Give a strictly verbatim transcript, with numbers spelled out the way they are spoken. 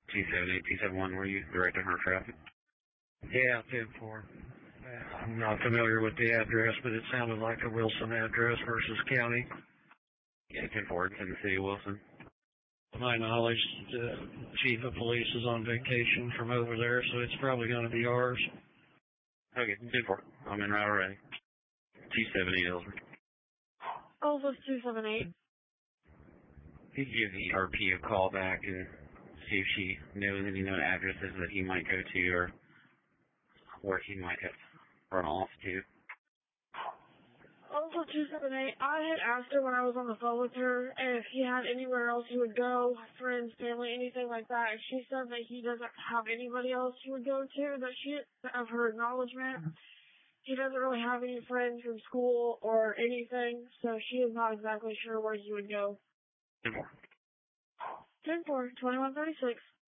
two seven eight, two seven one, were you directing her traffic? Yeah, ten four. I'm not familiar with the address, but it sounded like a Wilson address versus county. Yeah, ten four, in the city of Wilson. To my knowledge, the chief of police is on vacation from over there, so it's probably going to be ours. Okay, ten four. I'm in route already. two seven eight, Ellsworth. Ellsworth two seven eight. Could you give the R P a call back and see if she knows any known addresses that he might go to or where he might have run off to? Ellsworth two seven eight, I had asked her when I was on the phone with her if he had anywhere else he would go, friends, family, anything like that, and she said that he doesn't have anybody else he would go to, that she, of her acknowledgement. He doesn't really have any friends from school or anything, so she is not exactly sure where he would go. ten four. ten four, twenty-one thirty-six.